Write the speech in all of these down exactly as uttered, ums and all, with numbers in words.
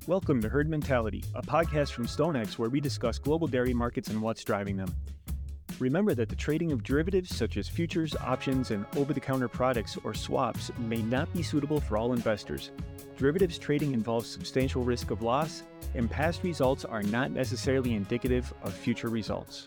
Welcome to Herd Mentality, a podcast from StoneX where we discuss global dairy markets and what's driving them. Remember that the trading of derivatives such as futures, options, and over-the-counter products or swaps may not be suitable for all investors. Derivatives trading involves substantial risk of loss, and past results are not necessarily indicative of future results.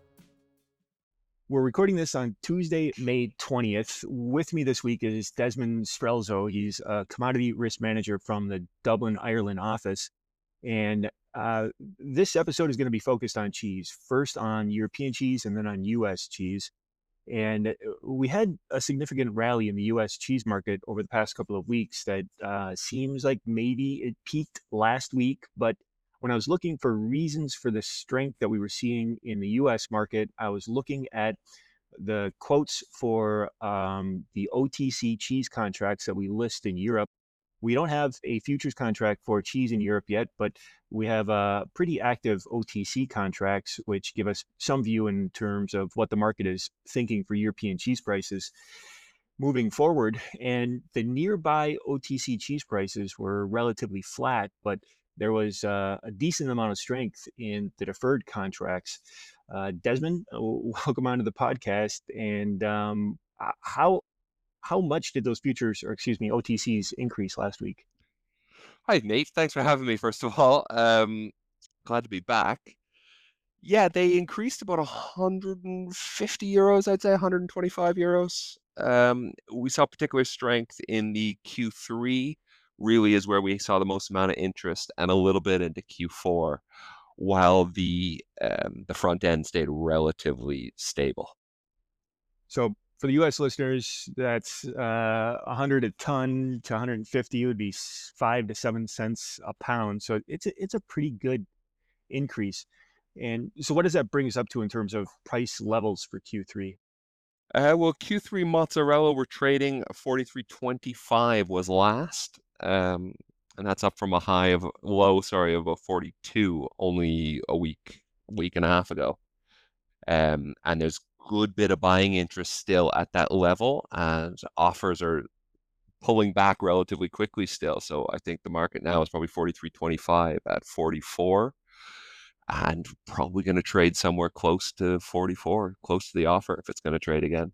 We're recording this on Tuesday, May twentieth. With me this week is Desmond Strelzo. He's a commodity risk manager from the Dublin, Ireland office. And uh, this episode is going to be focused on cheese, first on European cheese and then on U S cheese. And we had a significant rally in the U S cheese market over the past couple of weeks that uh, seems like maybe it peaked last week, but when I was looking for reasons for the strength that we were seeing in the U S market, I was looking at the quotes for um, the O T C cheese contracts that we list in Europe. We don't have a futures contract for cheese in Europe yet, but we have uh, pretty active O T C contracts, which give us some view in terms of what the market is thinking for European cheese prices moving forward. And the nearby O T C cheese prices were relatively flat, but there was uh, a decent amount of strength in the deferred contracts. Uh, Desmond, welcome onto the podcast. And um, how how much did those futures, or excuse me, O T Cs increase last week? Hi, Nate. Thanks for having me, first of all. Um, glad to be back. Yeah, they increased about one hundred fifty euros, I'd say one hundred twenty-five euros. Um, we saw particular strength in the Q three, really is where we saw the most amount of interest, and a little bit into Q four, while the um, the front end stayed relatively stable. So for the U S listeners, that's uh, one hundred a ton to one hundred fifty would be five to seven cents a pound. So it's a, it's a pretty good increase. And so what does that bring us up to in terms of price levels for Q three? Uh, well, Q three mozzarella we're trading forty-three twenty-five was last. Um, and that's up from a high of low, sorry, of a forty-two only a week, week and a half ago. Um, and there's good bit of buying interest still at that level, and offers are pulling back relatively quickly still. So I think the market now is probably forty-three twenty-five at forty-four, and probably going to trade somewhere close to forty-four, close to the offer if it's going to trade again.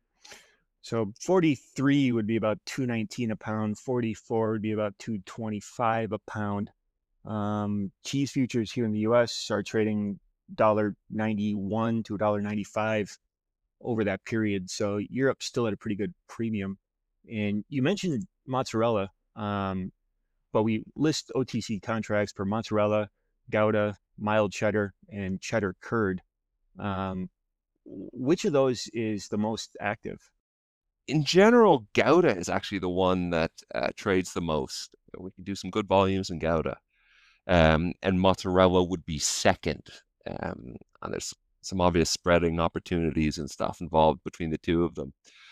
So forty-three would be about two nineteen a pound. forty-four would be about two twenty-five a pound. Um, cheese futures here in the U S are trading one ninety-one to one ninety-five over that period. So Europe's still at a pretty good premium. And you mentioned mozzarella, um, but we list O T C contracts for mozzarella, Gouda, mild cheddar, and cheddar curd. Um, which of those is the most active? In general, Gouda is actually the one that uh, trades the most. We can do some good volumes in Gouda. Um, and mozzarella would be second. Um, and there's some obvious spreading opportunities and stuff involved between the two of them.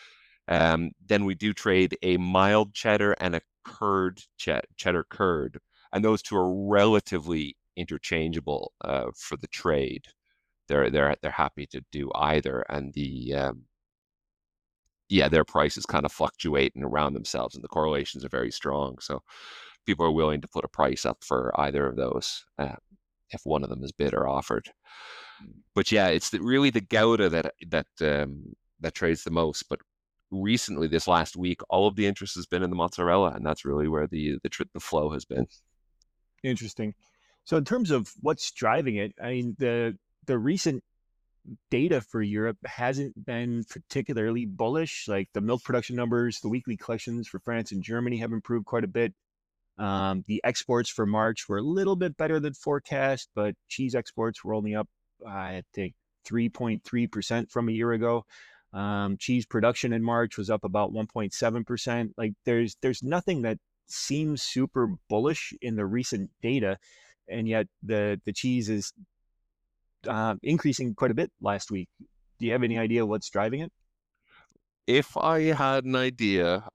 Um, then we do trade a mild cheddar and a curd ch- cheddar curd, and those two are relatively interchangeable uh, for the trade. They're they're they're happy to do either, and the um, yeah, their prices kind of fluctuate and around themselves, and the correlations are very strong. So people are willing to put a price up for either of those uh, if one of them is bid or offered. But yeah, it's the, really the Gouda that that um, that trades the most. But recently, this last week, all of the interest has been in the mozzarella, and that's really where the the, tr- the flow has been. Interesting. So in terms of what's driving it, I mean, the the recent data for Europe hasn't been particularly bullish. Like the milk production numbers, the weekly collections for France and Germany have improved quite a bit. Um, the exports for March were a little bit better than forecast, but cheese exports were only up, I think, three point three percent from a year ago. Um, cheese production in March was up about one point seven percent. Like there's there's nothing that seems super bullish in the recent data, and yet the the cheese is uh, increasing quite a bit last week. Do you have any idea what's driving it? If I had an idea,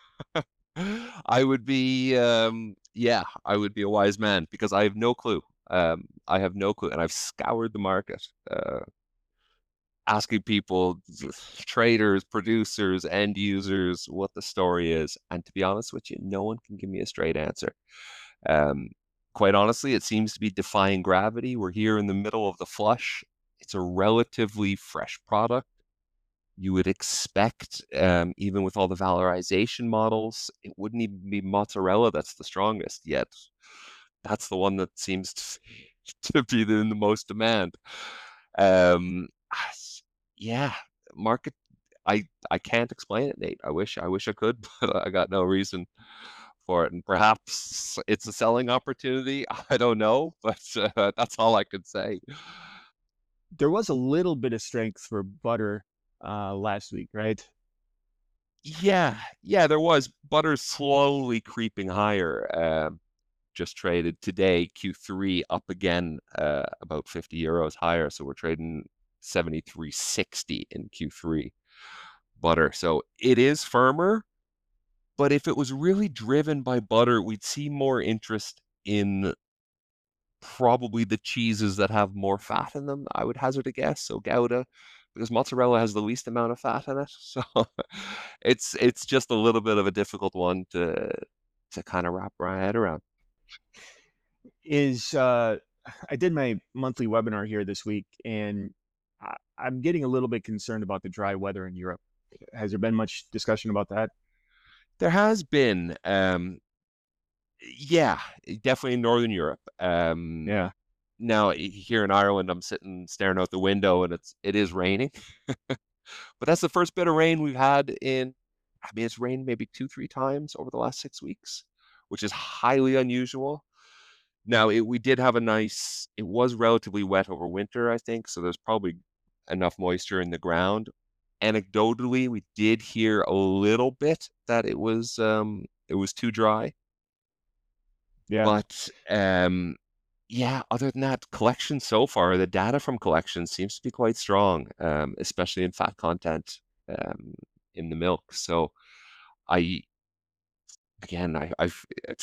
I would be, um, yeah, I would be a wise man because I have no clue. Um, I have no clue, and I've scoured the market, uh, asking people, traders, producers, end users, what the story is. And to be honest with you, no one can give me a straight answer. Um, quite honestly, it seems to be defying gravity. We're here in the middle of the flush. It's a relatively fresh product. You would expect, um, even with all the valorization models, it wouldn't even be mozzarella that's the strongest yet. That's the one that seems to, to be the, in the most demand. Um, yeah, market. I I can't explain it, Nate. I wish I wish I could, but I got no reason for it. And perhaps it's a selling opportunity. I don't know, but uh, that's all I could say. There was a little bit of strength for butter uh, last week, right? Yeah, yeah, there was. Butter's slowly creeping higher. Um, just traded today, Q three up again, uh, about fifty euros higher. So we're trading seventy-three sixty in Q three butter. So it is firmer, but if it was really driven by butter, we'd see more interest in probably the cheeses that have more fat in them, I would hazard a guess. So Gouda, because mozzarella has the least amount of fat in it. So it's it's just a little bit of a difficult one to to kind of wrap my head around. Is uh, I did my monthly webinar here this week, and I, I'm getting a little bit concerned about the dry weather in Europe. Has there been much discussion about that? There has been, um, yeah, definitely in Northern Europe. Um, Yeah. now here in Ireland, I'm sitting staring out the window, and it's it is raining. But that's the first bit of rain we've had in, I mean, it's rained maybe two, three times over the last six weeks, which is highly unusual. Now, it, we did have a nice, it was relatively wet over winter, I think. So there's probably enough moisture in the ground. Anecdotally, we did hear a little bit that it was um it was too dry. Yeah. But um yeah, other than that, collection so far, the data from collection seems to be quite strong, um, especially in fat content um, in the milk. So I, again, I, I've,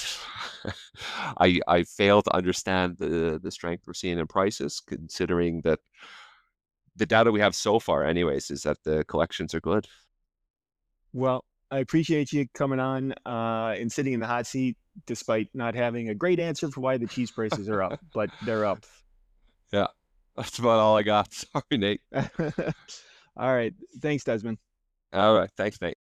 I, I fail to understand the the strength we're seeing in prices, considering that the data we have so far, anyways, is that the collections are good. Well, I appreciate you coming on uh, and sitting in the hot seat, despite not having a great answer for why the cheese prices are up, but they're up. Yeah, that's about all I got. Sorry, Nate. All right. Thanks, Desmond. All right, thanks, Nate.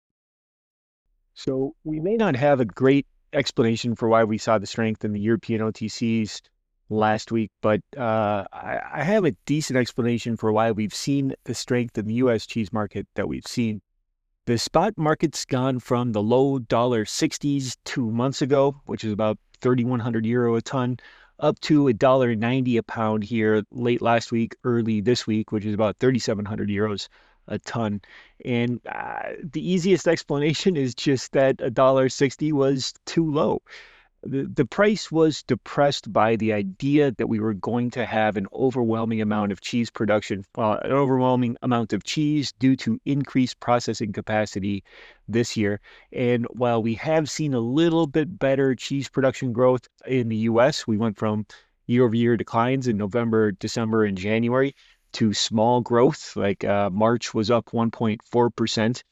So we may not have a great explanation for why we saw the strength in the European O T Cs last week, but uh, I, I have a decent explanation for why we've seen the strength in the U S cheese market that we've seen. The spot market's gone from the low dollar sixties two months ago, which is about thirty-one hundred euro a ton, up to a dollar ninety a pound here late last week, early this week, which is about thirty-seven hundred euros a ton. And uh, the easiest explanation is just that a dollar sixty was too low. The, the price was depressed by the idea that we were going to have an overwhelming amount of cheese production, uh, an overwhelming amount of cheese due to increased processing capacity this year. And while we have seen a little bit better cheese production growth in the U S, we went from year over year declines in November, December, and January to small growth, like uh, March was up one point four percent.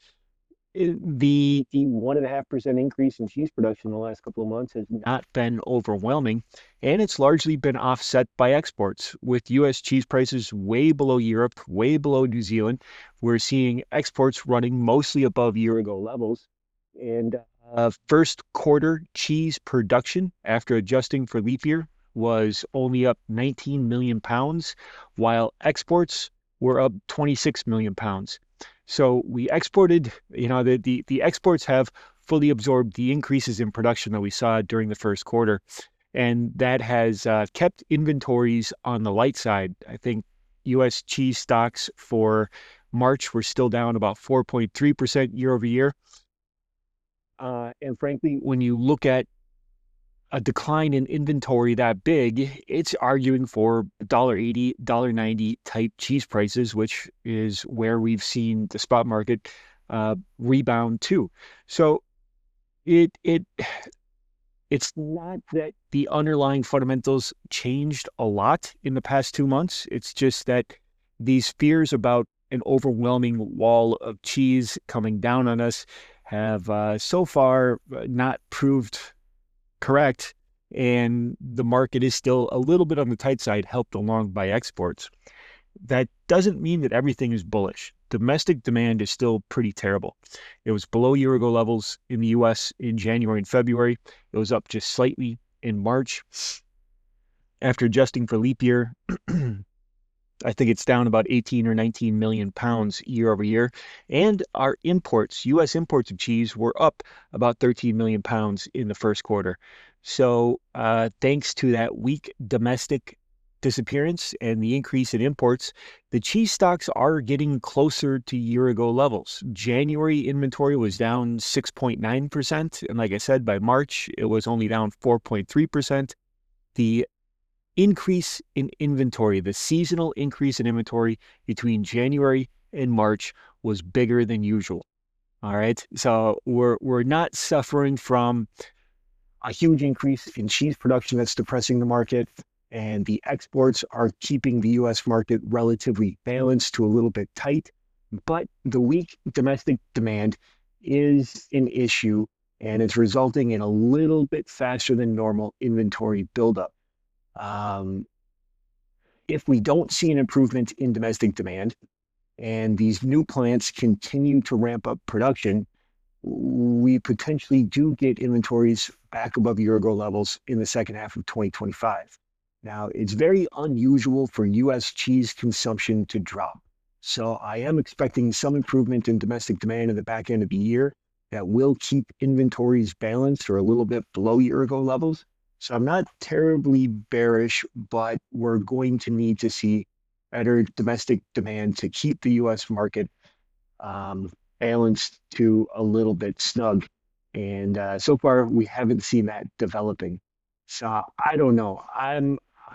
The the one and a half percent increase in cheese production in the last couple of months has not been overwhelming, and it's largely been offset by exports. With U S cheese prices way below Europe, way below New Zealand, we're seeing exports running mostly above year-ago levels. And uh, first quarter cheese production, after adjusting for leap year, was only up nineteen million pounds, while exports were up twenty-six million pounds. So we exported, you know, the, the, the exports have fully absorbed the increases in production that we saw during the first quarter. And that has uh, kept inventories on the light side. I think U S cheese stocks for March were still down about four point three percent year over year. Uh, and frankly, when you look at a decline in inventory that big, it's arguing for one dollar eighty, one dollar ninety type cheese prices, which is where we've seen the spot market uh, rebound to. So it it it's not that the underlying fundamentals changed a lot in the past two months. It's just that these fears about an overwhelming wall of cheese coming down on us have uh, so far not proved correct. and the market is still a little bit on the tight side, helped along by exports. That doesn't mean that everything is bullish. Domestic demand is still pretty terrible. It was below year-ago levels in the U S in January and February. It was up just slightly in March. After adjusting for leap year, I think it's down about eighteen or nineteen million pounds year over year. And our imports, U S imports of cheese, were up about thirteen million pounds in the first quarter. So uh, thanks to that weak domestic disappearance and the increase in imports, the cheese stocks are getting closer to year-ago levels. January inventory was down six point nine percent. And like I said, by March, it was only down four point three percent. The increase in inventory, the seasonal increase in inventory between January and March was bigger than usual. All right. So we're, we're not suffering from a huge increase in cheese production that's depressing the market, and the exports are keeping the U S market relatively balanced to a little bit tight. But the weak domestic demand is an issue, and it's resulting in a little bit faster than normal inventory buildup. Um, if we don't see an improvement in domestic demand and these new plants continue to ramp up production, we potentially do get inventories back above year-ago levels in the second half of twenty twenty-five. Now, it's very unusual for U S cheese consumption to drop. So I am expecting some improvement in domestic demand in the back end of the year that will keep inventories balanced or a little bit below year-ago levels. So I'm not terribly bearish, but we're going to need to see better domestic demand to keep the U S market um, balanced to a little bit snug. And uh, so far, we haven't seen that developing. So I don't know. I'm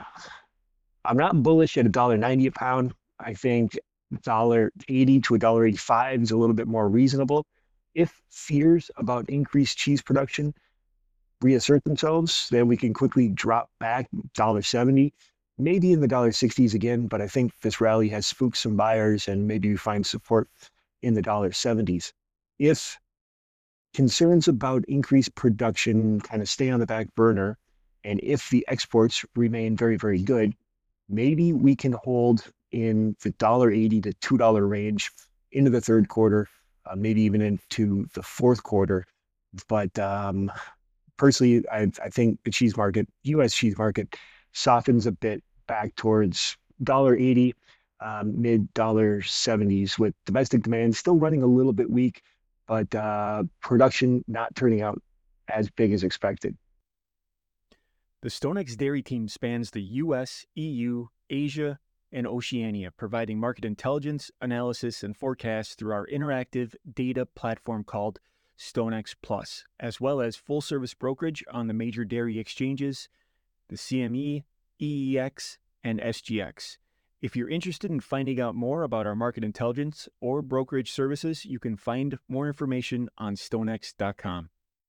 I'm not bullish at a dollar ninety a pound. I think a dollar eighty to a dollar eighty-five is a little bit more reasonable. If fears about increased cheese production reassert themselves, then we can quickly drop back a dollar seventy, maybe in the dollar sixties again. But I think this rally has spooked some buyers, and maybe we find support in the dollar seventies. If concerns about increased production kind of stay on the back burner, and if the exports remain very, very good, maybe we can hold in the dollar eighty to two dollar range into the third quarter, uh, maybe even into the fourth quarter. But um, personally, I, I think the cheese market, U S cheese market, softens a bit back towards dollar eighty, um, mid dollar seventies, with domestic demand still running a little bit weak, but uh, production not turning out as big as expected. The StoneX Dairy team spans the U S, E U, Asia, and Oceania, providing market intelligence, analysis, and forecasts through our interactive data platform called StoneX Plus, as well as full-service brokerage on the major dairy exchanges, the C M E, E E X, and S G X. If you're interested in finding out more about our market intelligence or brokerage services, you can find more information on stonex dot com.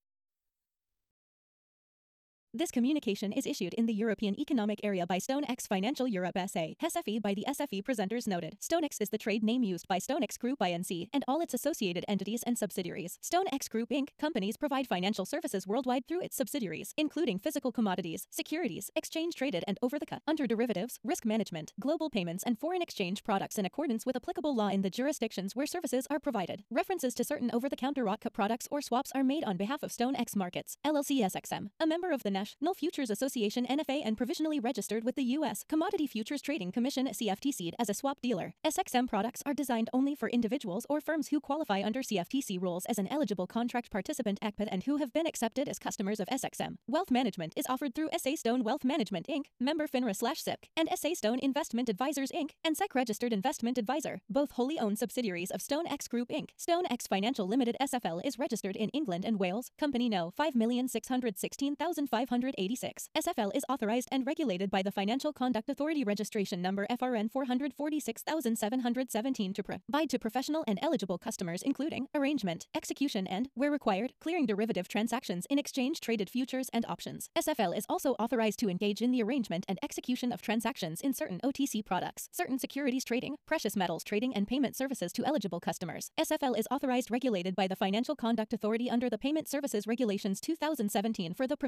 This communication is issued in the European Economic Area by StoneX Financial Europe S A, S F E by the S F E presenters noted. StoneX is the trade name used by StoneX Group Inc and all its associated entities and subsidiaries. StoneX Group Incorporated companies provide financial services worldwide through its subsidiaries, including physical commodities, securities, exchange-traded and over-the-counter, under derivatives, risk management, global payments, and foreign exchange products in accordance with applicable law in the jurisdictions where services are provided. References to certain over-the-counter products or swaps are made on behalf of StoneX Markets, L L C S X M, a member of the National Futures Association N F A and provisionally registered with the U S Commodity Futures Trading Commission C F T C as a swap dealer. S X M products are designed only for individuals or firms who qualify under C F T C rules as an eligible contract participant A C P A and who have been accepted as customers of S X M. Wealth management is offered through S A Stone Wealth Management Incorporated, member FINRA slash S I P C, and S A Stone Investment Advisors Incorporated, and S E C registered investment advisor, both wholly owned subsidiaries of StoneX Group Incorporated. StoneX Financial Limited S F L is registered in England and Wales, company no five million six hundred sixteen thousand five hundred eighty-six. S F L is authorized and regulated by the Financial Conduct Authority registration number F R N four four six seven one seven to provide to professional and eligible customers including arrangement, execution and, where required, clearing derivative transactions in exchange-traded futures and options. S F L is also authorized to engage in the arrangement and execution of transactions in certain O T C products, certain securities trading, precious metals trading and payment services to eligible customers. S F L is authorized regulated by the Financial Conduct Authority under the Payment Services Regulations two thousand seventeen for the provision of payment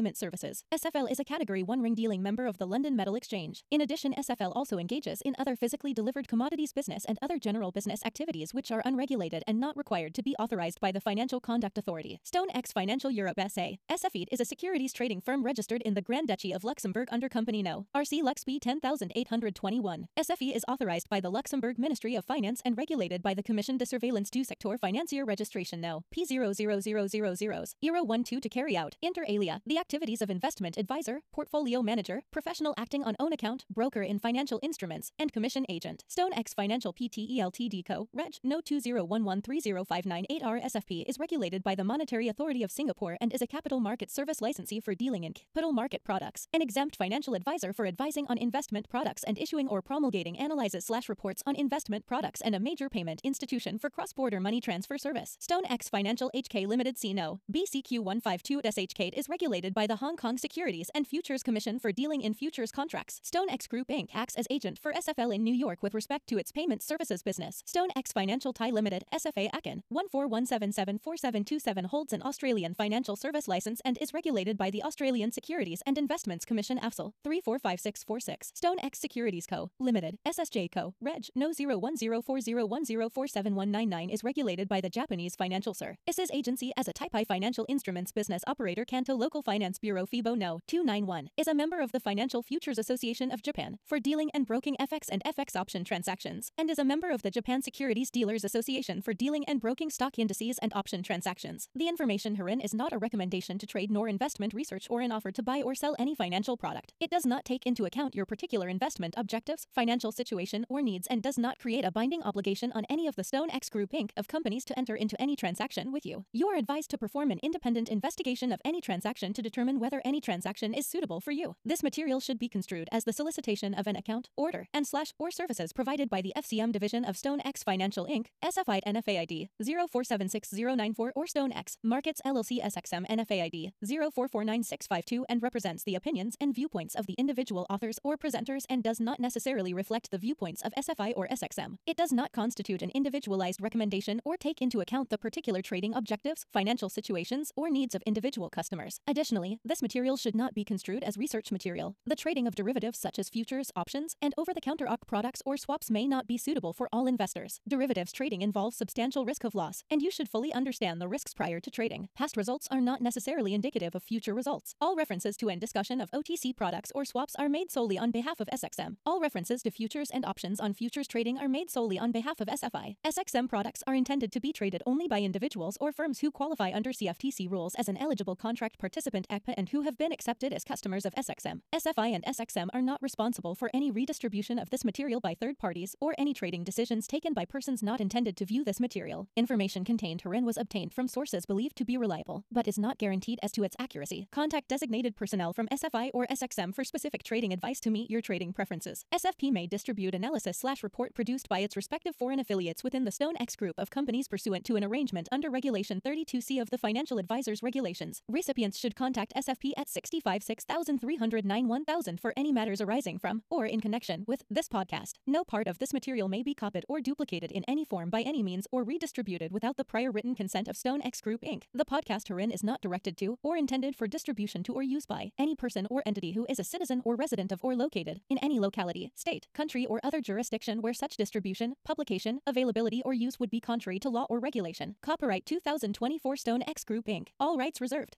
payment services. S F L is a Category one ring dealing member of the London Metal Exchange. In addition, S F L also engages in other physically delivered commodities business and other general business activities which are unregulated and not required to be authorized by the Financial Conduct Authority. StoneX Financial Europe S A S F E is a securities trading firm registered in the Grand Duchy of Luxembourg under Company No. R C Lux B ten thousand eight hundred twenty-one. S F E is authorized by the Luxembourg Ministry of Finance and regulated by the Commission de Surveillance du Secteur Financier Registration No. P zero zero zero zero zero zero one two to carry out, inter alia, the activities of investment advisor, portfolio manager, professional acting on own account, broker in financial instruments, and commission agent. StoneX Financial Pte Ltd Co. Reg. No two zero one one three zero five nine eight R S F P is regulated by the Monetary Authority of Singapore and is a capital market service licensee for dealing in capital market products, an exempt financial advisor for advising on investment products and issuing or promulgating analyses slash reports on investment products, and a major payment institution for cross-border money transfer service. StoneX Financial H K Limited C N O, B C Q one five two S H K is regulated by the Hong Kong Securities and Futures Commission for dealing in futures contracts. StoneX Group Incorporated acts as agent for S F L in New York with respect to its payment services business. StoneX Financial Thai Limited, S F A Akin, one four one seven seven four seven two seven holds an Australian financial service license and is regulated by the Australian Securities and Investments Commission A F S L, three four five six four six. StoneX Securities Co. Limited, S S J Co. Reg. No zero one zero four zero one zero four seven one nine nine is regulated by the Japanese Financial Services Agency as a Type I Financial Instruments Business Operator. Kanto Local Finance Bureau FIBO No. two nine one is a member of the Financial Futures Association of Japan for dealing and broking F X and F X option transactions, and is a member of the Japan Securities Dealers Association for dealing and broking stock indices and option transactions. The information herein is not a recommendation to trade nor investment research or an offer to buy or sell any financial product. It does not take into account your particular investment objectives, financial situation, or needs, and does not create a binding obligation on any of the StoneX Group Incorporated of companies to enter into any transaction with you. You are advised to perform an independent investigation of any transaction to determine whether any transaction is suitable for you. This material should be construed as the solicitation of an account, order, and slash or services provided by the F C M division of StoneX Financial Incorporated, S F I N F A I D zero four seven six zero nine four, or StoneX Markets L L C S X M N F A I D zero four four nine six five two, and represents the opinions and viewpoints of the individual authors or presenters and does not necessarily reflect the viewpoints of S F I or S X M. It does not constitute an individualized recommendation or take into account the particular trading objectives, financial situations, or needs of individual customers. Additionally, this material should not be construed as research material. The trading of derivatives such as futures, options, and over-the-counter O C products or swaps may not be suitable for all investors. Derivatives trading involves substantial risk of loss, and you should fully understand the risks prior to trading. Past results are not necessarily indicative of future results. All references to and discussion of O T C products or swaps are made solely on behalf of S X M. All references to futures and options on futures trading are made solely on behalf of S F I. S X M products are intended to be traded only by individuals or firms who qualify under C F T C rules as an eligible contract participant A C P A and who have been accepted as customers of S X M. S F I and S X M are not responsible for any redistribution of this material by third parties or any trading decisions taken by persons not intended to view this material. Information contained herein was obtained from sources believed to be reliable, but is not guaranteed as to its accuracy. Contact designated personnel from S F I or S X M for specific trading advice to meet your trading preferences. S F P may distribute analysis slash report produced by its respective foreign affiliates within the StoneX Group of companies pursuant to an arrangement under Regulation thirty-two C of the Financial Advisors Regulations. Recipients should contact S F P at six five six three zero nine one thousand for any matters arising from or in connection with this podcast. No part of this material may be copied or duplicated in any form by any means or redistributed without the prior written consent of StoneX Group Incorporated. The podcast herein is not directed to or intended for distribution to or use by any person or entity who is a citizen or resident of or located in any locality, state, country, or other jurisdiction where such distribution, publication, availability, or use would be contrary to law or regulation. Copyright two thousand twenty-four StoneX Group Incorporated. All rights reserved.